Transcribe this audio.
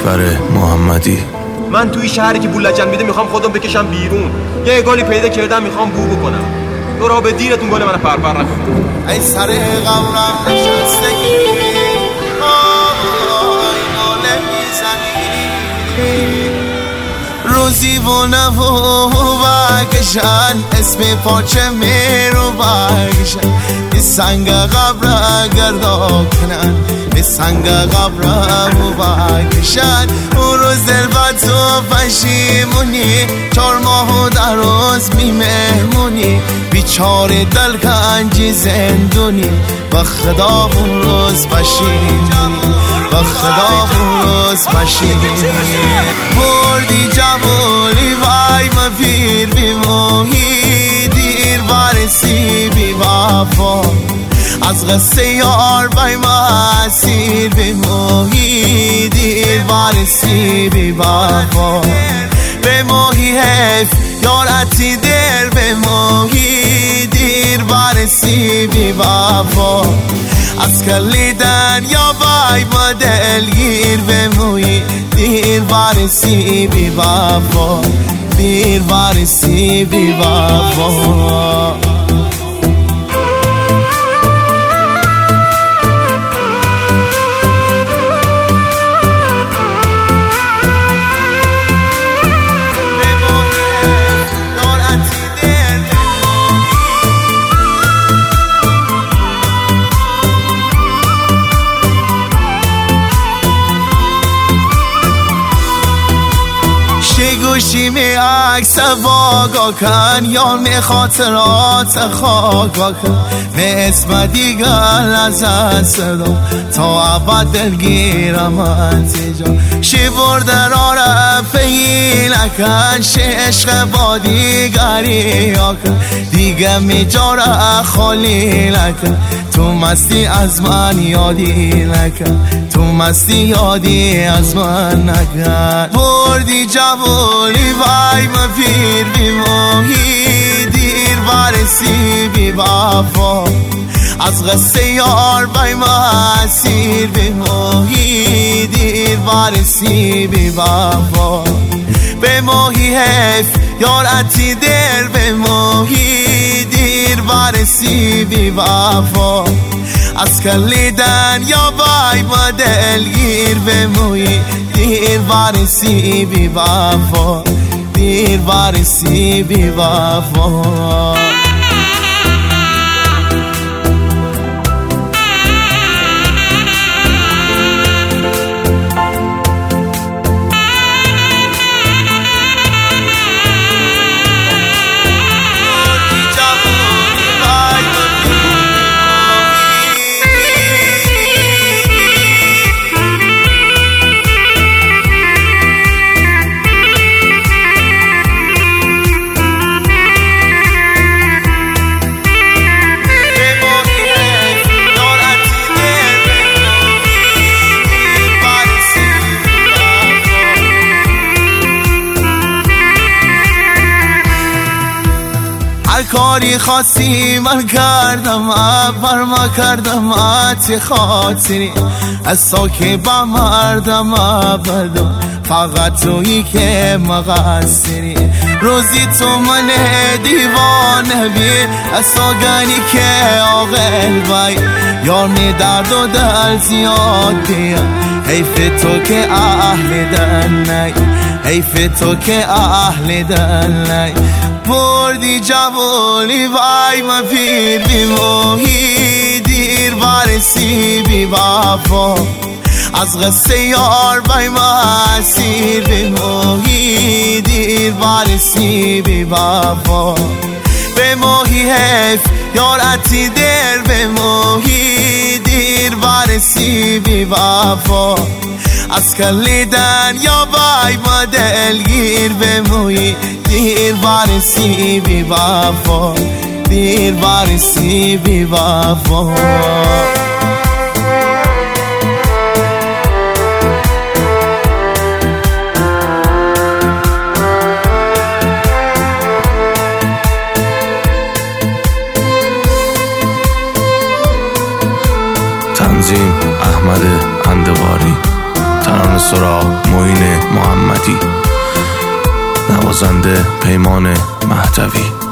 کشور محمدی. من توی شهری که بولجن میده میخوام خودم بکشم بیرون. یه گلی پیدا کردم میخوام بو بکنم. تو را به دیرتون گل من پرپر نکنم. ای سر قبرم نشستگی آی ناله میزنی روزی و نبو بکشن اسم پاچه میرو بکشن به سنگ قبر گردا کنن به سنگ قبرمو بکشن اون روز دل با تو پشیمونی 4 ماه و 10 روز میمهمونی بیچاره دلکنجی زندونی با خدا اون روز پشیمونی با خدا اون روز پشیمونی بردی جوانی وای ما پیر بیموهی دیر برسی بی وفا از قصه یار بای ما اسیر بیموهی دیر برسی بی وفا به ماهی حیف یارتی در به ماهی دیر برسی بی وفا از کلیدن یا بای ما دلگیر به موی دیر برسی بی وفا دیر برسی بی وفا گوشی می عکس واگا کن یا می خاطرات خاگا کن می اسم دیگر از صدا تا عبد دلگیرم انتیجا شی برده را رفعی نکن شی عشق با دیگری کن دیگه می جاره خالی نکن تو مستی از من یادی نکن تو مستی یادی از من نکن بردی جوانی وای ما پیر بیموهی دیر برسی بی وفا از قصه یار بای ما اسیر بیموهی دیر برسی بی وفا به ماهی حیف یارتی در به ماهی دیر برسی بی وفا از کلیدن یا بای ما دلگیر به موی دیر برسی بی وفا دیر برسی بی وفا کاری خاصی من کردم بر ما کردم تی خاطری از ساکه با مردم بدم فقط تویی که مقصری روزی تو من دیوانه بی از ساگانی که آقل بای یار می درد و دل زیاد بیا حیف تو که اهل دل نی حیف تو که اهل دل نی بردی جوانی وای ما پیر بیموهی دیر برسی بی وفا از قصه یار بای ما اسیر بیموهی دیر برسی بی وفا به ماهی حیف یارتی در به ماهی دیر برسی بی وفا از کلیدن یا بای ما دلگیر به موی دیر برسی بی وفا دیر برسی بی وفا تنظیم احمد اندواری، ترانه ترانه سرا معین محمدی، نوازنده پیمان مهدوی.